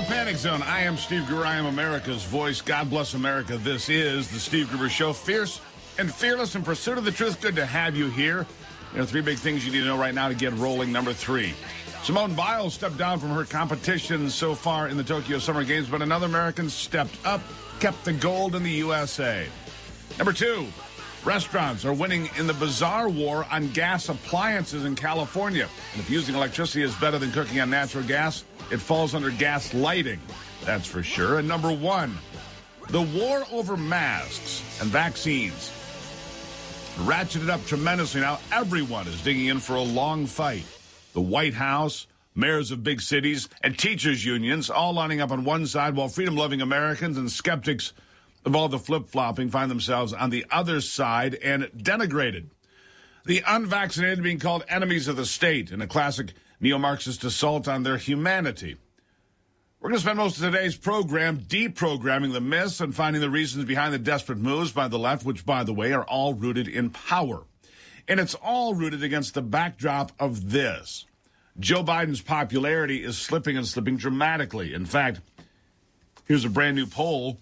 Panic Zone. I am Steve Gruber. I am America's voice. God bless America. This is the Steve Gruber Show. Fierce and fearless in pursuit of the truth. Good to have you here. You know, three big things you need to know right now to get rolling. Number 3. Simone Biles stepped down from her competition so far in the Tokyo Summer Games, but another American stepped up, kept the gold in the USA. Number 2. Restaurants are winning in the bizarre war on gas appliances in California. And if using electricity is better than cooking on natural gas, it falls under gas lighting. That's for sure. And number 1, the war over masks and vaccines ratcheted up tremendously. Now everyone is digging in for a long fight. The White House, mayors of big cities, and teachers' unions all lining up on one side, while freedom-loving Americans and skeptics of all the flip-flopping find themselves on the other side and denigrated. The unvaccinated being called enemies of the state in a classic neo-Marxist assault on their humanity. We're going to spend most of today's program deprogramming the myths and finding the reasons behind the desperate moves by the left, which, by the way, are all rooted in power. And it's all rooted against the backdrop of this. Joe Biden's popularity is slipping and slipping dramatically. In fact, here's a brand new poll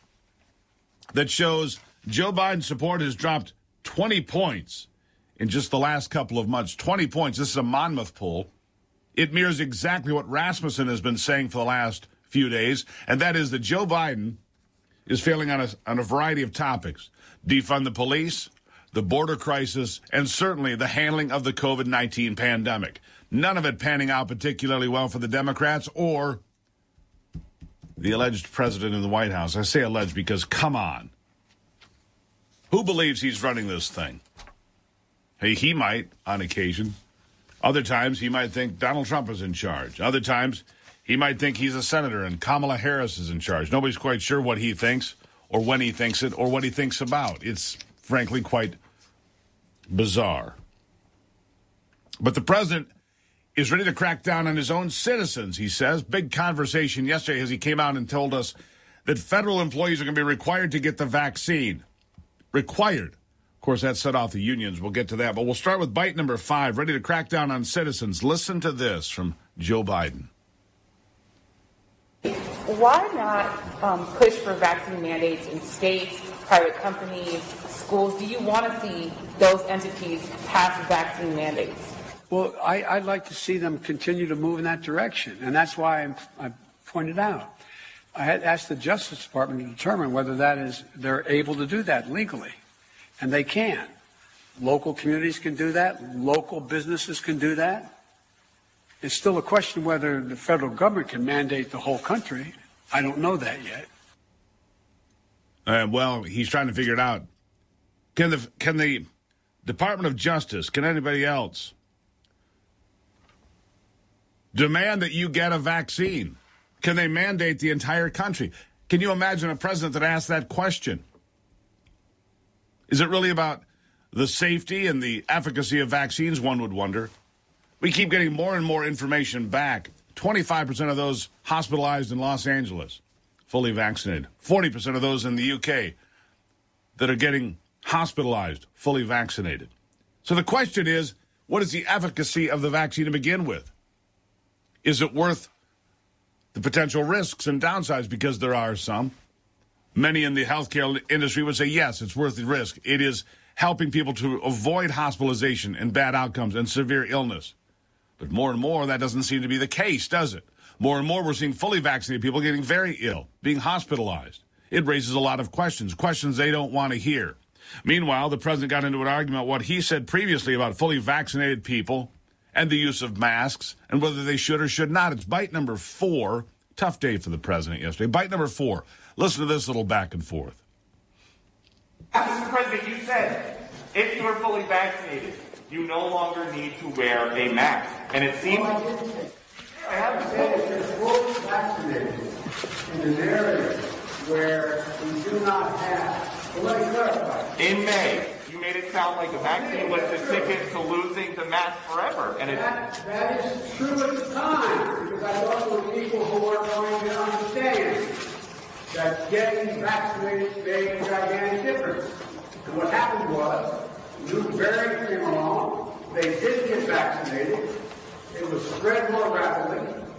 that shows Joe Biden's support has dropped 20 points in just the last couple of months. 20 points. This is a Monmouth poll. It mirrors exactly what Rasmussen has been saying for the last few days, and that is that Joe Biden is failing on a variety of topics. Defund the police, the border crisis, and certainly the handling of the COVID-19 pandemic. None of it panning out particularly well for the Democrats or the alleged president in the White House. I say alleged because, come on. Who believes he's running this thing? Hey, he might on occasion. Other times he might think Donald Trump is in charge. Other times he might think he's a senator and Kamala Harris is in charge. Nobody's quite sure what he thinks or when he thinks it or what he thinks about. It's frankly quite bizarre. But the president is ready to crack down on his own citizens, he says. Big conversation yesterday as he came out and told us that federal employees are going to be required to get the vaccine. Required. Of course, that set off the unions. We'll get to that. But we'll start with bite number 5, ready to crack down on citizens. Listen to this from Joe Biden. Why not push for vaccine mandates in states, private companies, schools? Do you want to see those entities pass vaccine mandates? Well, I'd like to see them continue to move in that direction, and that's why I pointed out. I had asked the Justice Department to determine whether they're able to do that legally, and they can. Local communities can do that. Local businesses can do that. It's still a question whether the federal government can mandate the whole country. I don't know that yet. Well, he's trying to figure it out. Can the Department of Justice, can anybody else demand that you get a vaccine? Can they mandate the entire country? Can you imagine a president that asked that question? Is it really about the safety and the efficacy of vaccines, one would wonder? We keep getting more and more information back. 25% of those hospitalized in Los Angeles, fully vaccinated. 40% of those in the UK that are getting hospitalized, fully vaccinated. So the question is, what is the efficacy of the vaccine to begin with? Is it worth the potential risks and downsides? Because there are some. Many in the healthcare industry would say, yes, it's worth the risk. It is helping people to avoid hospitalization and bad outcomes and severe illness. But more and more, that doesn't seem to be the case, does it? More and more, we're seeing fully vaccinated people getting very ill, being hospitalized. It raises a lot of questions they don't want to hear. Meanwhile, the president got into an argument what he said previously about fully vaccinated people and the use of masks and whether they should or should not. It's bite number 4. Tough day for the president yesterday. Bite number 4. Listen to this little back and forth. Mr. President, you said if you are fully vaccinated, you no longer need to wear a mask. And it seems... I have said if you're fully vaccinated in an area where we do not have... Well, let me clarify. In May, you made it sound like the vaccine was the ticket to losing the mask forever. And that is true at the time, because I thought there were people who were going to understand that getting vaccinated made a gigantic difference. And what happened was, new variants came along, they did get vaccinated, it was spread more rapidly,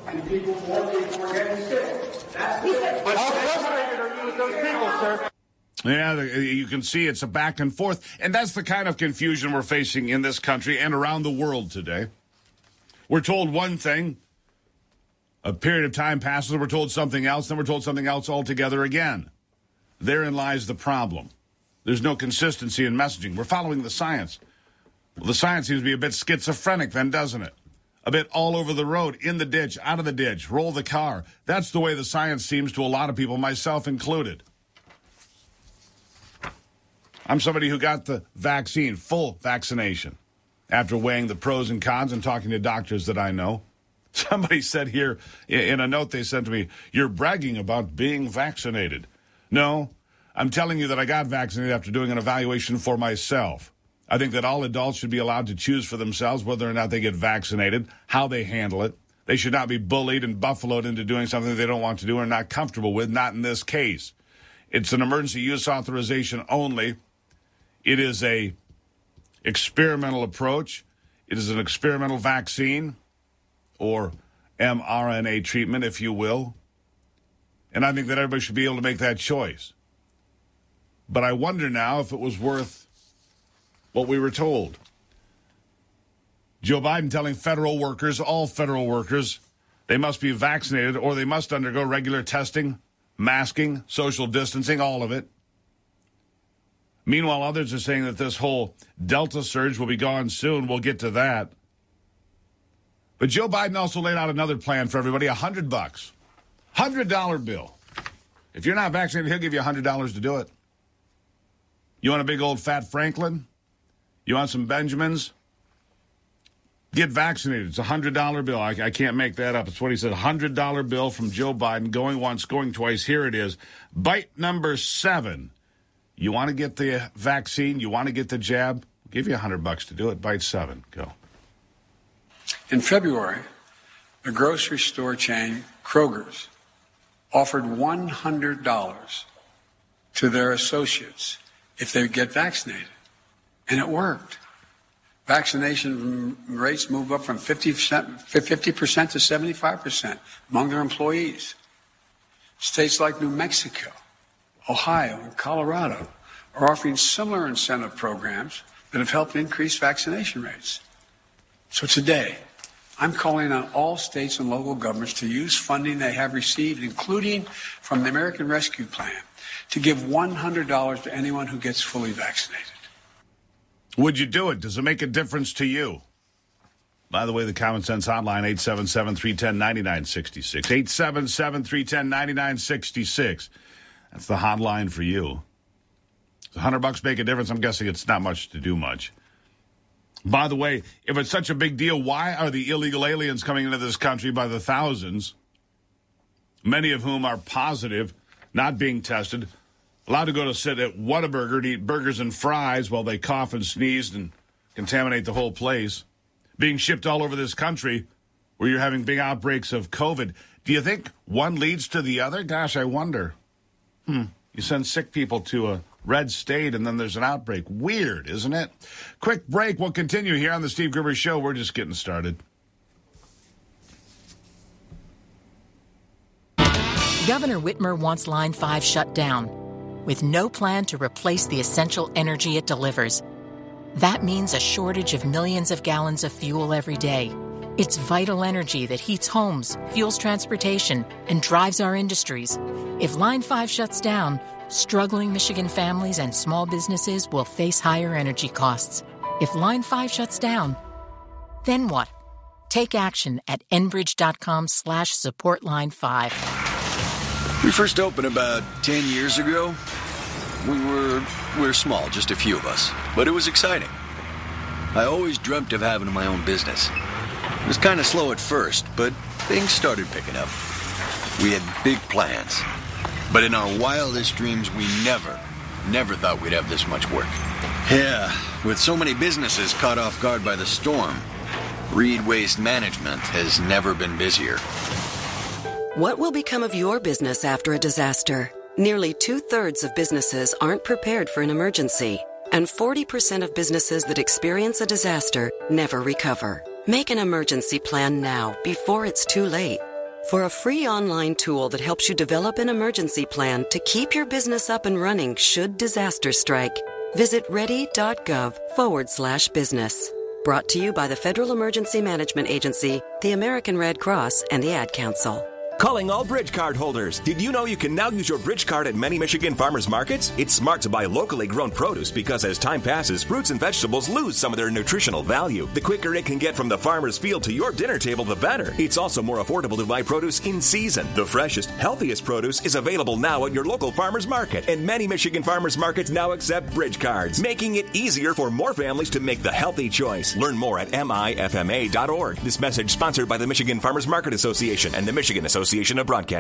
and more people were getting sick. That's it. But how frustrated are you with those people, sir? Yeah, you can see it's a back and forth. And that's the kind of confusion we're facing in this country and around the world today. We're told one thing, a period of time passes, we're told something else, then we're told something else altogether again. Therein lies the problem. There's no consistency in messaging. We're following the science. Well, the science seems to be a bit schizophrenic then, doesn't it? A bit all over the road, in the ditch, out of the ditch, roll the car. That's the way the science seems to a lot of people, myself included. I'm somebody who got the vaccine, full vaccination, after weighing the pros and cons and talking to doctors that I know. Somebody said here, in a note they sent to me, you're bragging about being vaccinated. No, I'm telling you that I got vaccinated after doing an evaluation for myself. I think that all adults should be allowed to choose for themselves whether or not they get vaccinated, how they handle it. They should not be bullied and buffaloed into doing something they don't want to do or not comfortable with, not in this case. It's an emergency use authorization only. It is a experimental approach. It is an experimental vaccine or mRNA treatment, if you will. And I think that everybody should be able to make that choice. But I wonder now if it was worth what we were told. Joe Biden telling federal workers, all federal workers, they must be vaccinated or they must undergo regular testing, masking, social distancing, all of it. Meanwhile, others are saying that this whole Delta surge will be gone soon. We'll get to that. But Joe Biden also laid out another plan for everybody, $100. $100 bill. If you're not vaccinated, he'll give you $100 to do it. You want a big old fat Franklin? You want some Benjamins? Get vaccinated. It's a $100 bill. I can't make that up. It's what he said. $100 bill from Joe Biden, going once, going twice. Here it is. Bite number 7. You want to get the vaccine? You want to get the jab? I'll give you $100 to do it. Bite 7. Go. In February, the grocery store chain Kroger's offered $100 to their associates if they get vaccinated. And it worked. Vaccination rates moved up from 50% to 75% among their employees. States like New Mexico, Ohio, and Colorado are offering similar incentive programs that have helped increase vaccination rates. So today, I'm calling on all states and local governments to use funding they have received, including from the American Rescue Plan, to give $100 to anyone who gets fully vaccinated. Would you do it? Does it make a difference to you? By the way, the Common Sense Hotline, 877-310-9966. 877-310-9966. That's the hotline for you. Does $100 make a difference? I'm guessing it's not much to do much. By the way, if it's such a big deal, why are the illegal aliens coming into this country by the thousands, many of whom are positive, not being tested, allowed to go to sit at Whataburger to eat burgers and fries while they cough and sneeze and contaminate the whole place, being shipped all over this country where you're having big outbreaks of COVID? Do you think one leads to the other? Gosh, I wonder. You send sick people to a red state and then there's an outbreak. Weird, isn't it? Quick break. We'll continue here on the Steve Gruber Show. We're just getting started. Governor Whitmer wants Line 5 shut down with no plan to replace the essential energy it delivers. That means a shortage of millions of gallons of fuel every day. It's vital energy that heats homes, fuels transportation, and drives our industries. If Line 5 shuts down, struggling Michigan families and small businesses will face higher energy costs. If Line 5 shuts down, then what? Take action at enbridge.com/supportline5. We first opened about 10 years ago. We were small, just a few of us, but it was exciting. I always dreamt of having my own business. It was kind of slow at first, but things started picking up. We had big plans. But in our wildest dreams, we never thought we'd have this much work. Yeah, with so many businesses caught off guard by the storm, Reed Waste Management has never been busier. What will become of your business after a disaster? Nearly 2/3 of businesses aren't prepared for an emergency, and 40% of businesses that experience a disaster never recover. Make an emergency plan now before it's too late. For a free online tool that helps you develop an emergency plan to keep your business up and running should disaster strike, visit ready.gov/business. Brought to you by the Federal Emergency Management Agency, the American Red Cross, and the Ad Council. Calling all Bridge Card holders. Did you know you can now use your Bridge Card at many Michigan farmers markets? It's smart to buy locally grown produce because as time passes, fruits and vegetables lose some of their nutritional value. The quicker it can get from the farmer's field to your dinner table, the better. It's also more affordable to buy produce in season. The freshest, healthiest produce is available now at your local farmer's market. And many Michigan farmers markets now accept Bridge Cards, making it easier for more families to make the healthy choice. Learn more at mifma.org. This message sponsored by the Michigan Farmers Market Association and the Michigan Association of Broadcasters.